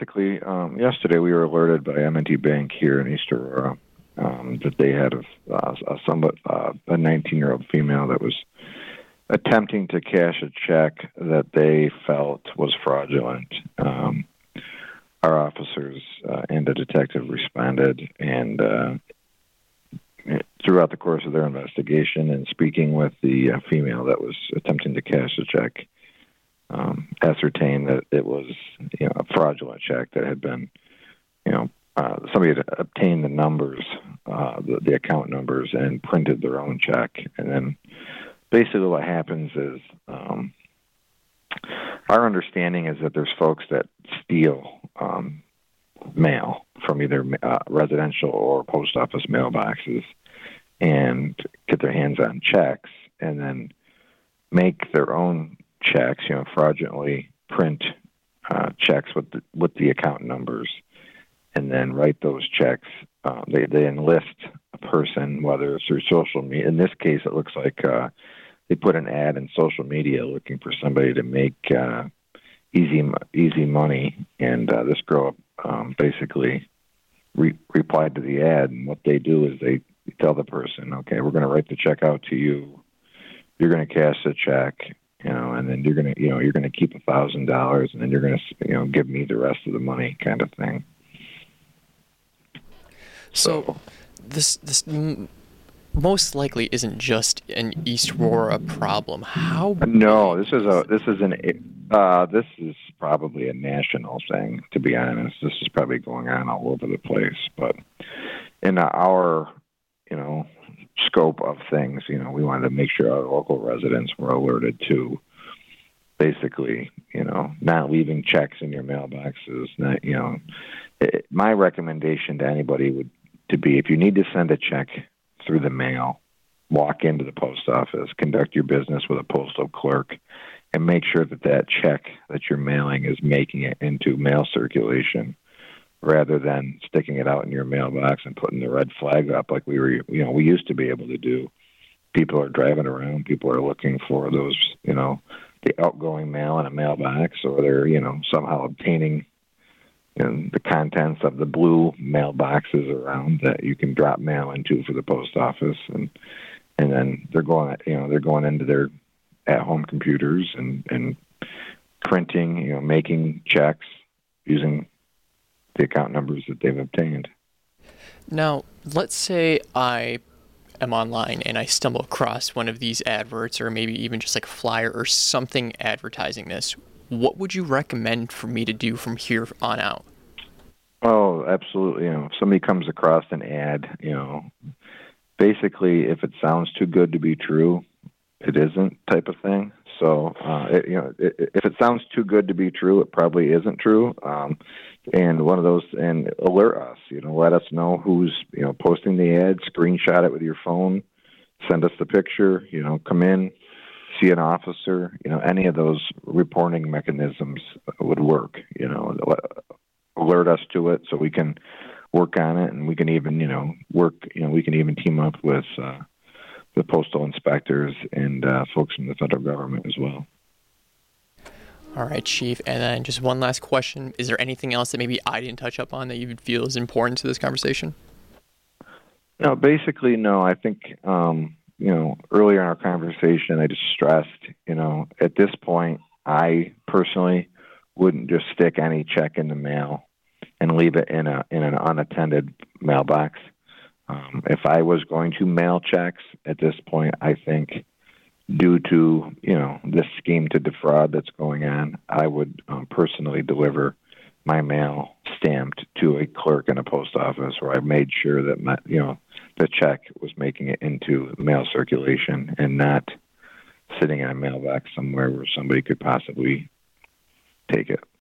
basically, yesterday we were alerted by M&T Bank here in East Aurora that they had a 19-year-old female that was attempting to cash a check that they felt was fraudulent. Our officers and a detective responded, and throughout the course of their investigation and speaking with the female that was attempting to cash the check, ascertained that it was a fraudulent check that had been, somebody had obtained the numbers, the account numbers, and printed their own check. And then basically what happens is our understanding is that there's folks that steal mail from either residential or post office mailboxes and get their hands on checks and then make their own checks, fraudulently print checks with the account numbers, and then write those checks. They enlist a person, whether it's through social media. In this case, it looks like they put an ad in social media looking for somebody to make easy money, and this girl basically replied to the ad. And what they do is they tell the person, okay, we're going to write the check out to you. You're going to cash the check, and then you're going to keep $1,000, and then you're going to give me the rest of the money, kind of thing. So this most likely isn't just an East Aurora problem. How? No, this is probably a national thing. To be honest, this is probably going on all over the place. But in our scope of things, we wanted to make sure our local residents were alerted to basically, not leaving checks in your mailboxes. My recommendation to anybody would to be, if you need to send a check through the mail, walk into the post office, conduct your business with a postal clerk, and make sure that check that you're mailing is making it into mail circulation, rather than sticking it out in your mailbox and putting the red flag up like we used to be able to do. People are driving around. People are looking for those, the outgoing mail in a mailbox, or they're, somehow obtaining the contents of the blue mailboxes around that you can drop mail into for the post office, and then they're going into their at-home computers and printing, making checks using the account numbers that they've obtained. Now, let's say I am online and I stumble across one of these adverts, or maybe even just like a flyer or something advertising this. What would you recommend for me to do from here on out? Oh, absolutely. If somebody comes across an ad, basically if it sounds too good to be true, it isn't, type of thing. So, if it sounds too good to be true, it probably isn't true. And one of those, and alert us, let us know who's, posting the ad, screenshot it with your phone, send us the picture, come in, see an officer, any of those reporting mechanisms would work, alert us to it so we can work on it, and we can even, we can even team up with the postal inspectors and folks from the federal government as well. All right, Chief. And then just one last question. Is there anything else that maybe I didn't touch up on that you feel is important to this conversation? No, basically, no. I think, earlier in our conversation, I just stressed, at this point, I personally wouldn't just stick any check in the mail and leave it in an unattended mailbox. If I was going to mail checks at this point, I think due to, this scheme to defraud that's going on, I would personally deliver my mail stamped to a clerk in a post office where I made sure that the check was making it into mail circulation and not sitting in a mailbox somewhere where somebody could possibly take it.